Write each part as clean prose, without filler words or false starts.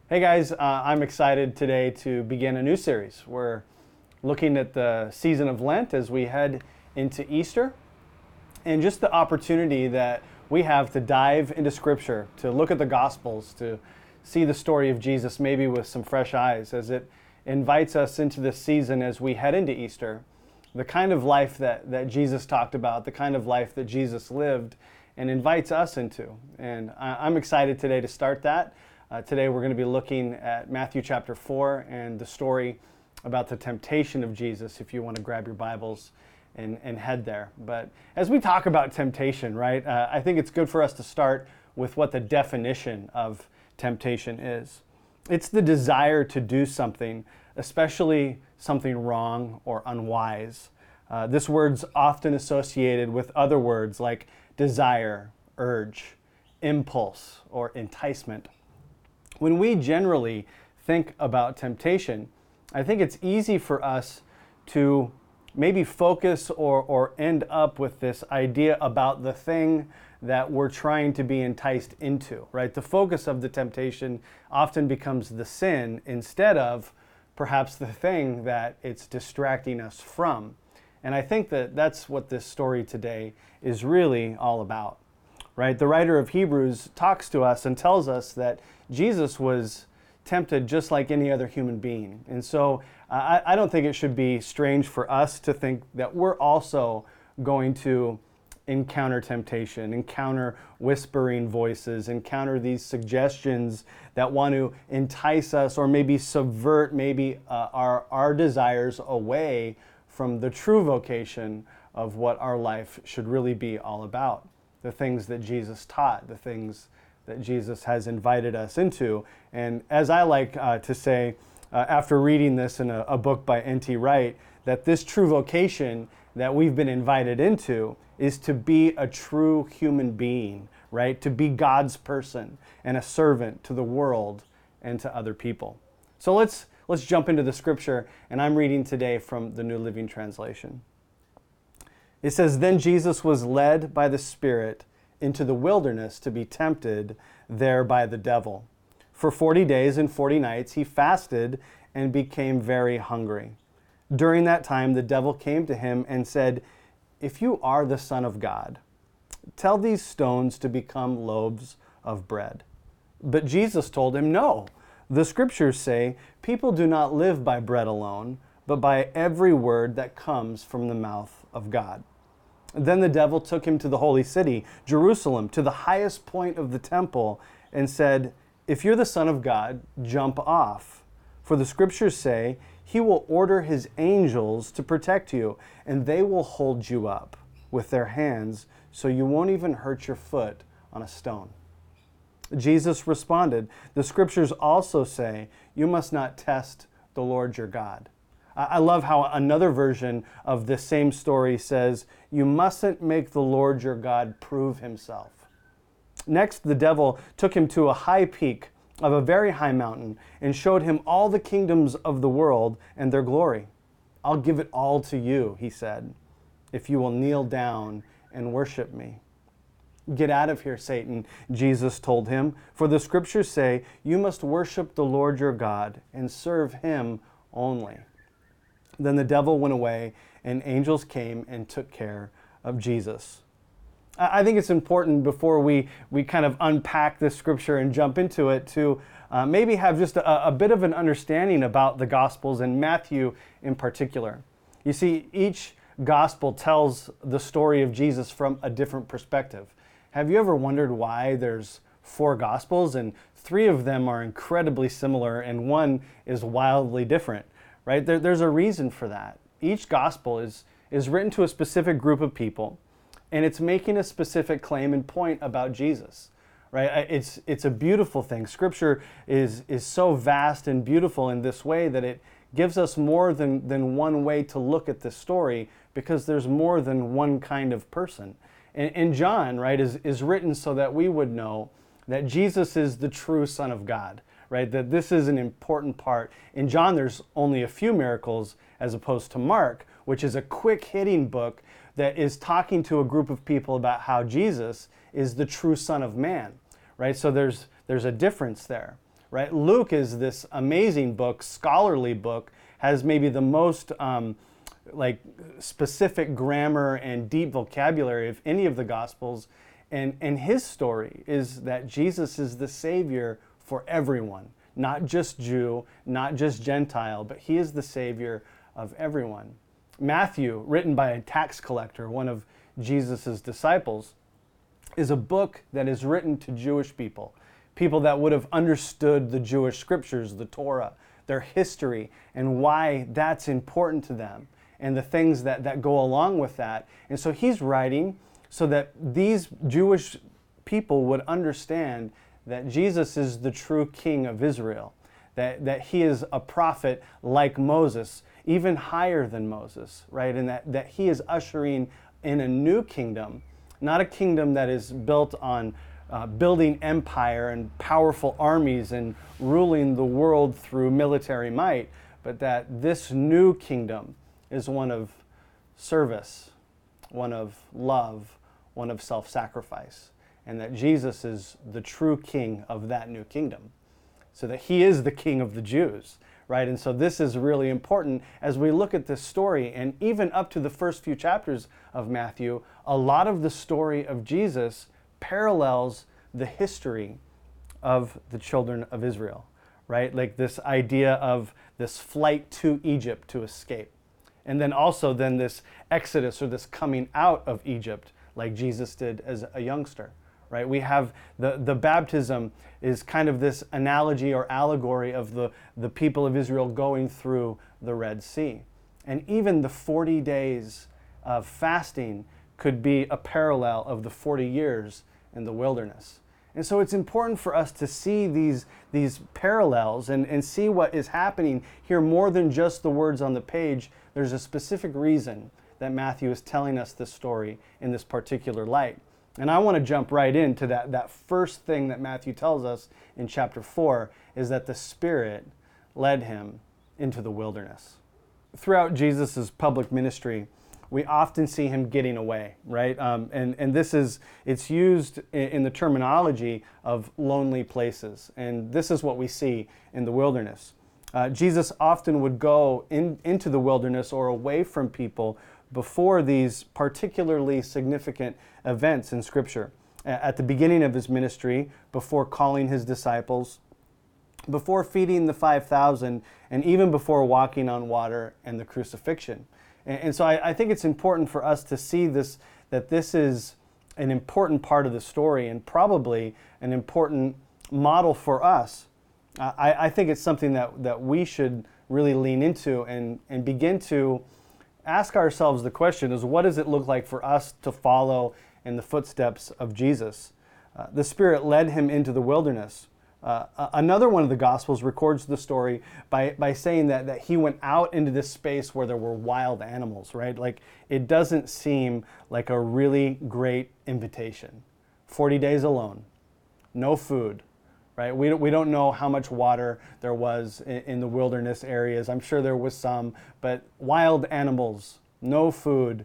Hey guys, I'm excited today to begin a new series. We're looking at the season of Lent as we head into Easter, and just the opportunity that we have to dive into Scripture, to look at the Gospels, to see the story of Jesus maybe with some fresh eyes as it invites us into this season as we head into Easter. The kind of life that Jesus talked about, the kind of life that Jesus lived and invites us into. And I'm excited today to start that. Today we're going to be looking at Matthew chapter 4 and the story about the temptation of Jesus, if you want to grab your Bibles and head there. But as we talk about temptation, right, I think it's good for us to start with what the definition of temptation is. It's the desire to do something, especially something wrong or unwise. This word's often associated with other words like desire, urge, impulse, or enticement. When we generally think about temptation, I think it's easy for us to maybe focus or end up with this idea about the thing that we're trying to be enticed into, right? The focus of the temptation often becomes the sin instead of perhaps the thing that it's distracting us from. And I think that that's what this story today is really all about. Right? The writer of Hebrews talks to us and tells us that Jesus was tempted just like any other human being. And so I don't think it should be strange for us to think that we're also going to encounter temptation, encounter whispering voices, encounter these suggestions that want to entice us or maybe subvert our desires away from the true vocation of what our life should really be all about. The things that Jesus taught, the things that Jesus has invited us into. And as I like to say, after reading this in a book by N.T. Wright, that this true vocation that we've been invited into is to be a true human being, right? To be God's person and a servant to the world and to other people. So let's jump into the scripture, and I'm reading today from the New Living Translation. It says, "Then Jesus was led by the Spirit into the wilderness to be tempted there by the devil. For 40 days and 40 nights he fasted and became very hungry. During that time the devil came to him and said, 'If you are the Son of God, tell these stones to become loaves of bread.' But Jesus told him, 'No, the scriptures say, people do not live by bread alone, but by every word that comes from the mouth of God.' Then the devil took him to the holy city, Jerusalem, to the highest point of the temple, and said, 'If you're the Son of God, jump off. For the scriptures say, he will order his angels to protect you, and they will hold you up with their hands, so you won't even hurt your foot on a stone.' Jesus responded, 'The scriptures also say, you must not test the Lord your God.'" I love how another version of this same story says, "You mustn't make the Lord your God prove himself." Next, the devil took him to a high peak of a very high mountain and showed him all the kingdoms of the world and their glory. "I'll give it all to you," he said, "if you will kneel down and worship me." "Get out of here, Satan," Jesus told him, "for the scriptures say, you must worship the Lord your God and serve him only." Then the devil went away, and angels came and took care of Jesus. I think it's important before we kind of unpack this scripture and jump into it to maybe have just a bit of an understanding about the Gospels and Matthew in particular. You see, each Gospel tells the story of Jesus from a different perspective. Have you ever wondered why there's 4 Gospels and 3 of them are incredibly similar and one is wildly different? Right? There's a reason for that. Each gospel is written to a specific group of people, and it's making a specific claim and point about Jesus. Right? It's a beautiful thing. Scripture is so vast and beautiful in this way that it gives us more than one way to look at this story, because there's more than one kind of person. And John, right, is written so that we would know that Jesus is the true Son of God. Right, that this is an important part. In John, there's only a few miracles as opposed to Mark, which is a quick-hitting book that is talking to a group of people about how Jesus is the true Son of Man. Right, so there's a difference there. right? Luke is this amazing book, scholarly book, has maybe the most like specific grammar and deep vocabulary of any of the Gospels. And his story is that Jesus is the Savior for everyone, not just Jew, not just Gentile, but he is the Savior of everyone. Matthew, written by a tax collector, one of Jesus' disciples, is a book that is written to Jewish people, people that would have understood the Jewish scriptures, the Torah, their history, and why that's important to them, and the things that go along with that. And so he's writing so that these Jewish people would understand that Jesus is the true king of Israel, that he is a prophet like Moses, even higher than Moses, right? And that he is ushering in a new kingdom, not a kingdom that is built on building empire and powerful armies and ruling the world through military might, but that this new kingdom is one of service, one of love, one of self-sacrifice, and that Jesus is the true king of that new kingdom, so that he is the king of the Jews, right? And so this is really important as we look at this story, and even up to the first few chapters of Matthew, a lot of the story of Jesus parallels the history of the children of Israel, right? Like this idea of this flight to Egypt to escape. And then also then this exodus, or this coming out of Egypt, like Jesus did as a youngster, right? We have the baptism is kind of this analogy or allegory of the people of Israel going through the Red Sea. And even the 40 days of fasting could be a parallel of the 40 years in the wilderness. And so it's important for us to see these parallels and see what is happening here more than just the words on the page. There's a specific reason that Matthew is telling us this story in this particular light. And I want to jump right into that first thing that Matthew tells us in chapter 4 is that the Spirit led him into the wilderness. Throughout Jesus' public ministry, we often see him getting away, right? And it's used in the terminology of lonely places. And this is what we see in the wilderness. Jesus often would go into the wilderness or away from people before these particularly significant events in Scripture. At the beginning of his ministry, before calling his disciples, before feeding the 5,000, and even before walking on water and the crucifixion. And so I think it's important for us to see this, that this is an important part of the story and probably an important model for us. I think it's something that we should really lean into and begin to ask ourselves the question is, what does it look like for us to follow in the footsteps of Jesus? The Spirit led him into the wilderness. Another one of the Gospels records the story by saying that he went out into this space where there were wild animals, right? Like, it doesn't seem like a really great invitation. 40 days alone, no food, right? We don't know how much water there was in the wilderness areas. I'm sure there was some, but wild animals, no food,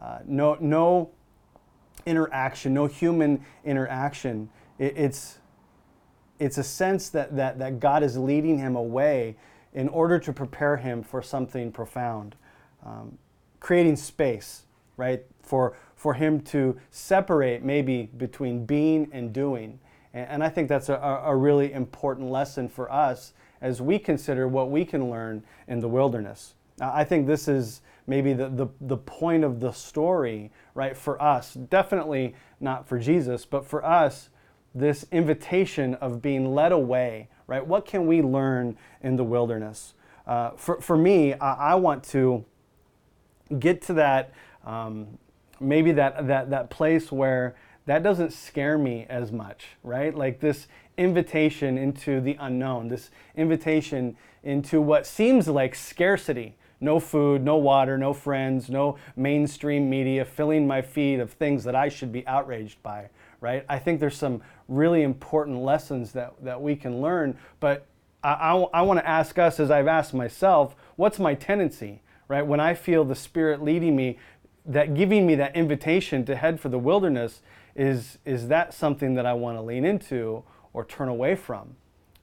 no interaction, no human interaction. It's a sense that God is leading him away in order to prepare him for something profound, creating space, right, for him to separate maybe between being and doing. And I think that's a really important lesson for us as we consider what we can learn in the wilderness. I think this is maybe the point of the story, right, for us. Definitely not for Jesus, but for us, this invitation of being led away, right? What can we learn in the wilderness? For me, I want to get to that, maybe that place where that doesn't scare me as much, right? Like this invitation into the unknown, this invitation into what seems like scarcity. No food, no water, no friends, no mainstream media filling my feed of things that I should be outraged by, right? I think there's some really important lessons that we can learn, but I want to ask us, as I've asked myself, what's my tendency, right? When I feel the Spirit leading me, that giving me that invitation to head for the wilderness, is that something that I want to lean into or turn away from,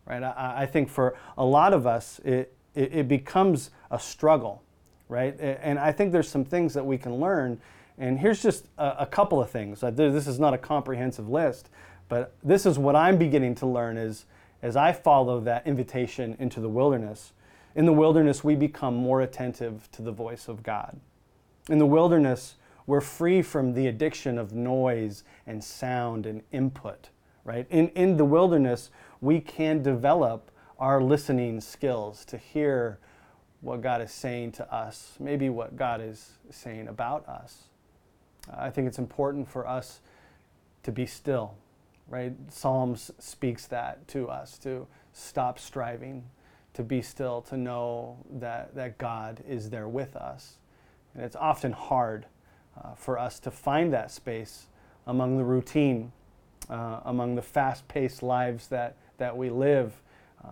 right? I think for a lot of us, it becomes a struggle, right? And I think there's some things that we can learn. And here's just a couple of things. This is not a comprehensive list, but this is what I'm beginning to learn as I follow that invitation into the wilderness. In the wilderness, we become more attentive to the voice of God. In the wilderness, we're free from the addiction of noise and sound and input, right? In the wilderness, we can develop our listening skills to hear what God is saying to us, maybe what God is saying about us. I think it's important for us to be still, right? Psalms speaks that to us, to stop striving, to be still, to know that God is there with us. And it's often hard for us to find that space among the routine, among the fast-paced lives that we live.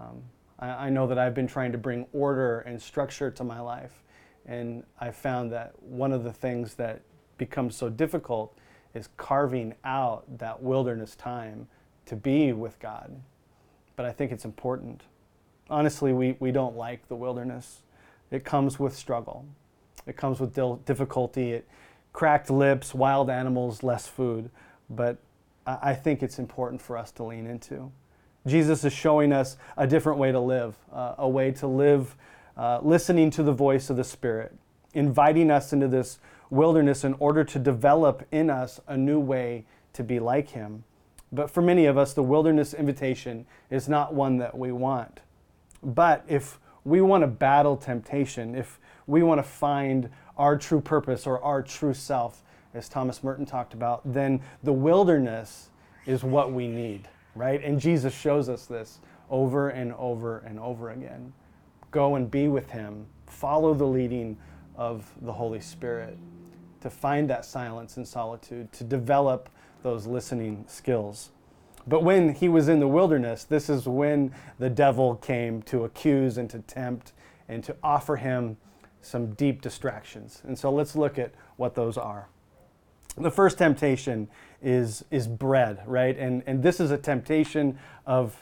I know that I've been trying to bring order and structure to my life, and I found that one of the things that becomes so difficult is carving out that wilderness time to be with God. But I think it's important. Honestly, we don't like the wilderness. It comes with struggle. It comes with difficulty. Cracked lips, wild animals, less food. But I think it's important for us to lean into. Jesus is showing us a different way to live, a way to live listening to the voice of the Spirit, inviting us into this wilderness in order to develop in us a new way to be like Him. But for many of us, the wilderness invitation is not one that we want. But if we want to battle temptation, if we want to find our true purpose or our true self, as Thomas Merton talked about, then the wilderness is what we need, right? And Jesus shows us this over and over and over again. Go and be with Him. Follow the leading of the Holy Spirit to find that silence and solitude, to develop those listening skills. But when He was in the wilderness, this is when the devil came to accuse and to tempt and to offer Him some deep distractions. And so let's look at what those are. The first temptation is bread, right? And this is a temptation of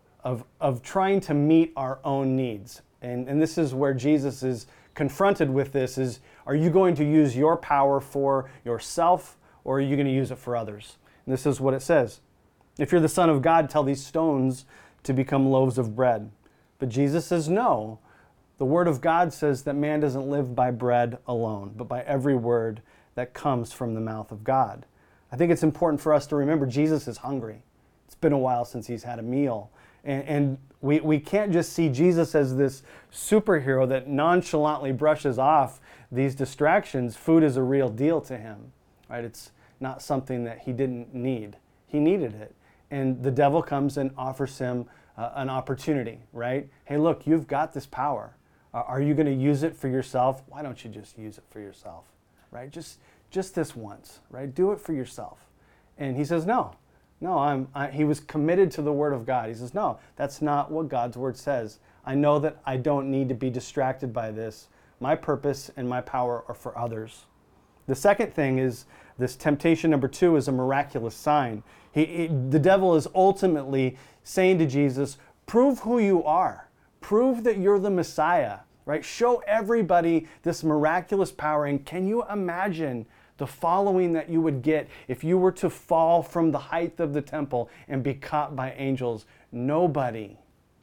trying to meet our own needs. And this is where Jesus is confronted with this is, are you going to use your power for yourself, or are you going to use it for others? And this is what it says. If you're the Son of God, tell these stones to become loaves of bread. But Jesus says no. The Word of God says that man doesn't live by bread alone, but by every word that comes from the mouth of God. I think it's important for us to remember Jesus is hungry. It's been a while since He's had a meal. And we can't just see Jesus as this superhero that nonchalantly brushes off these distractions. Food is a real deal to Him, right? It's not something that He didn't need. He needed it. And the devil comes and offers Him an opportunity, right? Hey, look, you've got this power. Are you going to use it for yourself? Why don't you just use it for yourself, right? Just this once, right? Do it for yourself. And He says, no, he was committed to the Word of God. He says, no, that's not what God's Word says. I know that I don't need to be distracted by this. My purpose and my power are for others. The second thing is this temptation number 2 is a miraculous sign. The devil is ultimately saying to Jesus, prove who you are. Prove that you're the Messiah, right? Show everybody this miraculous power. And can you imagine the following that you would get if you were to fall from the height of the temple and be caught by angels? Nobody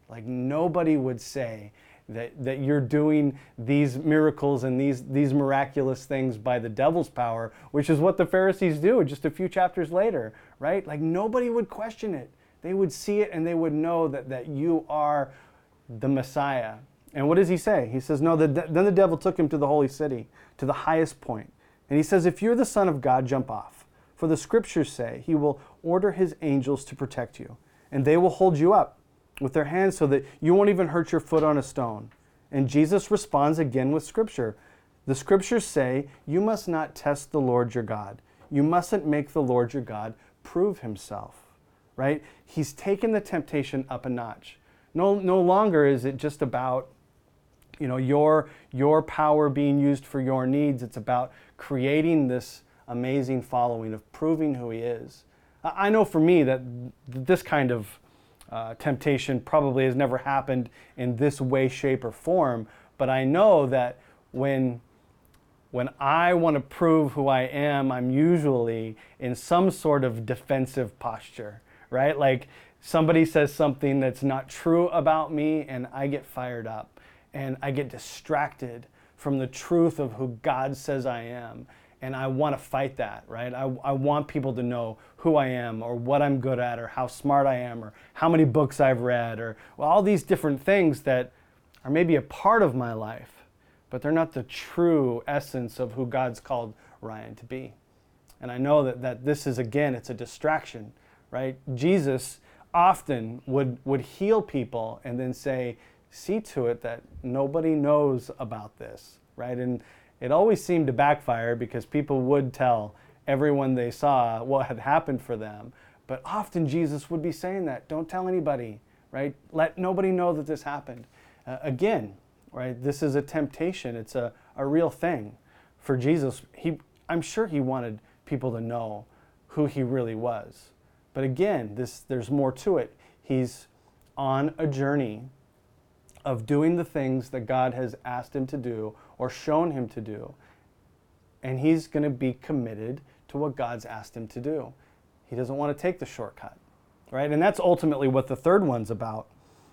would say that you're doing these miracles and these miraculous things by the devil's power, which is what the Pharisees do just a few chapters later, right? Like nobody would question it. They would see it and they would know that you are the Messiah. And what does He say? He says, no, then the devil took Him to the holy city, to the highest point. And He says, if you're the Son of God, jump off. For the Scriptures say He will order His angels to protect you, and they will hold you up with their hands so that you won't even hurt your foot on a stone. And Jesus responds again with Scripture. The Scriptures say, you must not test the Lord your God. You mustn't make the Lord your God prove Himself, right? He's taken the temptation up a notch. No longer is it just about your power being used for your needs. It's about creating this amazing following of proving who He is. I know for me that this kind of temptation probably has never happened in this way, shape, or form. But I know that when I want to prove who I am, I'm usually in some sort of defensive posture, right? Like somebody says something that's not true about me and I get fired up and I get distracted from the truth of who God says I am. And I want to fight that, right? I want people to know who I am or what I'm good at or how smart I am or how many books I've read or all these different things that are maybe a part of my life, but they're not the true essence of who God's called Ryan to be. And I know that this is, again, it's a distraction, right? Jesus often would heal people and then say, see to it that nobody knows about this, right? And it always seemed to backfire because people would tell everyone they saw what had happened for them. But often Jesus would be saying that, don't tell anybody, right? Let nobody know that this happened. Again, right? This is a temptation. It's a real thing for Jesus. I'm sure he wanted people to know who he really was. But again, there's more to it. He's on a journey of doing the things that God has asked him to do or shown him to do. And he's going to be committed to what God's asked him to do. He doesn't want to take the shortcut, right? And that's ultimately what the third one's about.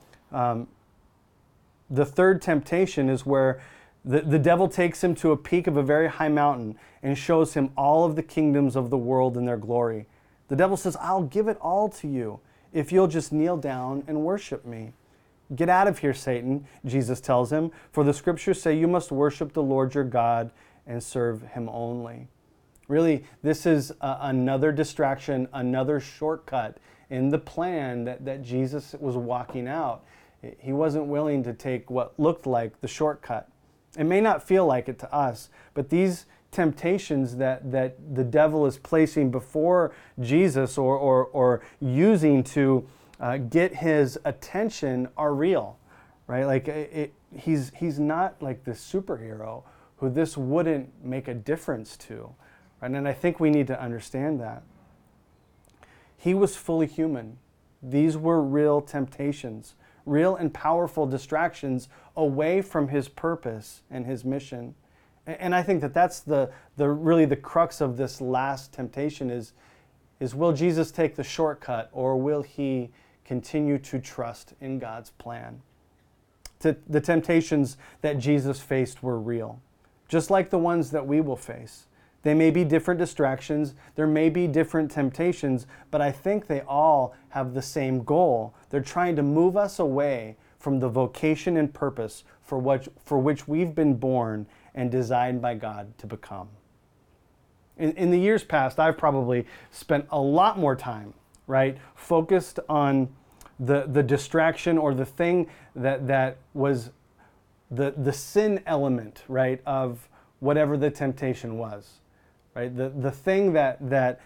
The third temptation is where the devil takes him to a peak of a very high mountain and shows him all of the kingdoms of the world and their glory. The devil says, I'll give it all to you if you'll just kneel down and worship me. Get out of here, Satan, Jesus tells him, for the scriptures say you must worship the Lord your God and serve him only. Really, this is another distraction, another shortcut in the plan that Jesus was walking out. He wasn't willing to take what looked like the shortcut. It may not feel like it to us, but these temptations that the devil is placing before Jesus or using to get his attention are real, right? Like he's not like this superhero who this wouldn't make a difference to, right? And I think we need to understand that. He was fully human. These were real temptations, real and powerful distractions away from his purpose and his mission. And I think that's the really the crux of this last temptation is will Jesus take the shortcut or will he continue to trust in God's plan? The temptations that Jesus faced were real, just like the ones that we will face. They may be different distractions, there may be different temptations, but I think they all have the same goal. They're trying to move us away from the vocation and purpose for which we've been born and designed by God to become. In the years past, I've probably spent a lot more time, right, focused on the distraction or the thing that was the sin element, right, of whatever the temptation was, right? The thing that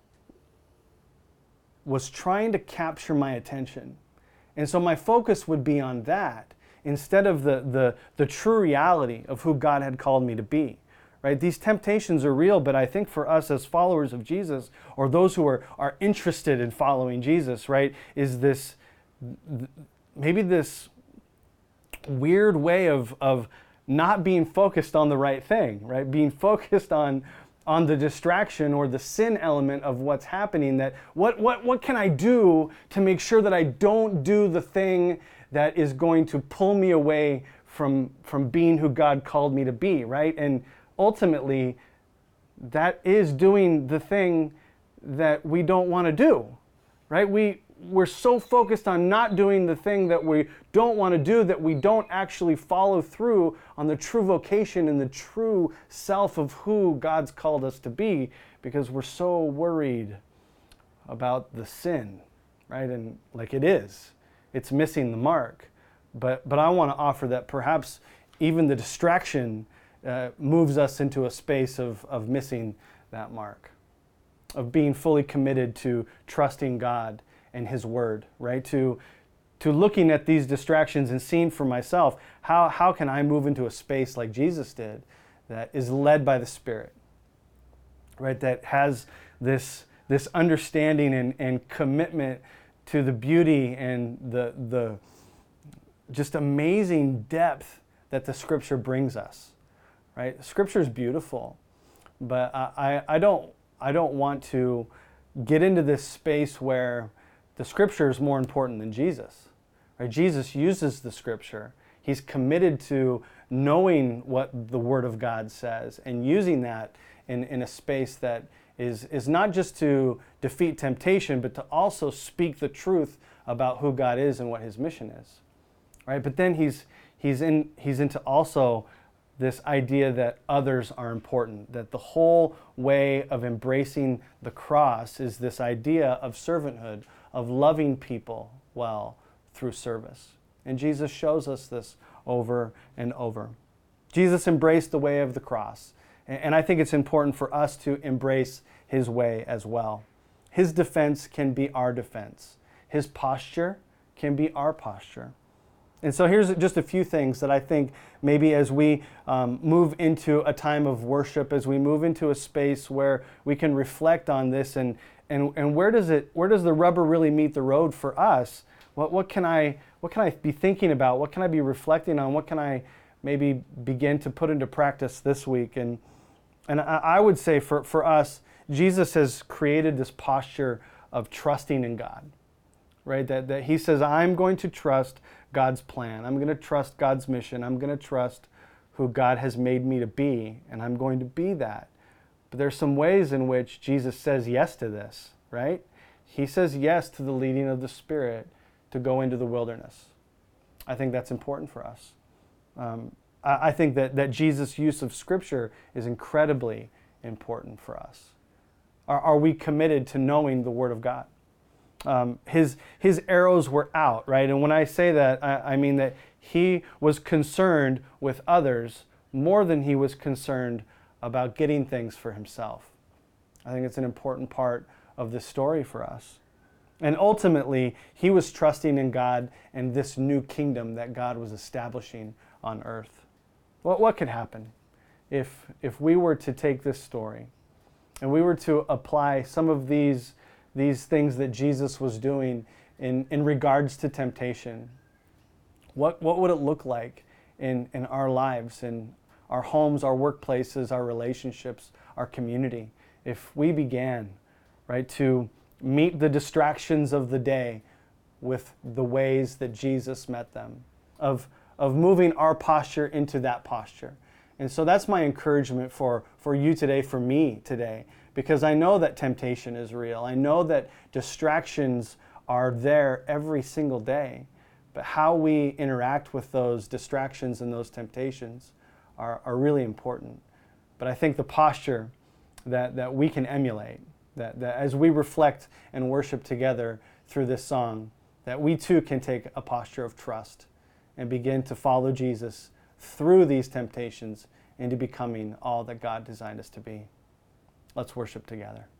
was trying to capture my attention. And so my focus would be on that instead of the true reality of who God had called me to be. Right? These temptations are real, but I think for us as followers of Jesus, or those who are interested in following Jesus, right, is this maybe this weird way of not being focused on the right thing, right? Being focused on the distraction or the sin element of what's happening, that what can I do to make sure that I don't do the thing that is going to pull me away from being who God called me to be, right? And ultimately, that is doing the thing that we don't want to do, right? We're so focused on not doing the thing that we don't want to do that we don't actually follow through on the true vocation and the true self of who God's called us to be because we're so worried about the sin, right? And like it's missing the mark. But I want to offer that perhaps even the distraction moves us into a space of missing that mark, of being fully committed to trusting God and His Word, right? To looking at these distractions and seeing for myself, how can I move into a space like Jesus did that is led by the Spirit, right? That has this understanding and commitment to the beauty and the just amazing depth that the Scripture brings us, right? Scripture is beautiful, but I don't want to get into this space where the Scripture is more important than Jesus, right? Jesus uses the Scripture. He's committed to knowing what the Word of God says and using that in a space that is not just to defeat temptation, but to also speak the truth about who God is and what His mission is, right? But then he's into also this idea that others are important, that the whole way of embracing the cross is this idea of servanthood, of loving people well through service. And Jesus shows us this over and over. Jesus embraced the way of the cross. And I think it's important for us to embrace His way as well. His defense can be our defense. His posture can be our posture. And so here's just a few things that I think maybe as we move into a time of worship, as we move into a space where we can reflect on this and where does the rubber really meet the road for us? What can I be thinking about? What can I be reflecting on? What can I maybe begin to put into practice this week? And I would say for us, Jesus has created this posture of trusting in God, right? That He says, I'm going to trust God's plan. I'm going to trust God's mission. I'm going to trust who God has made me to be, and I'm going to be that. But there's some ways in which Jesus says yes to this, right? He says yes to the leading of the Spirit to go into the wilderness. I think that's important for us. I think that Jesus' use of Scripture is incredibly important for us. Are we committed to knowing the Word of God? His arrows were out, right? And when I say that, I mean that He was concerned with others more than He was concerned about getting things for Himself. I think it's an important part of this story for us. And ultimately, He was trusting in God and this new kingdom that God was establishing on earth. What could happen if we were to take this story and we were to apply some of these things that Jesus was doing in regards to temptation? What would it look like in our lives, in our homes, our workplaces, our relationships, our community, if we began, right, to meet the distractions of the day with the ways that Jesus met them, of moving our posture into that posture. And so that's my encouragement for you today, for me today, because I know that temptation is real. I know that distractions are there every single day, but how we interact with those distractions and those temptations are really important. But I think the posture that we can emulate, that as we reflect and worship together through this song, that we too can take a posture of trust and begin to follow Jesus through these temptations into becoming all that God designed us to be. Let's worship together.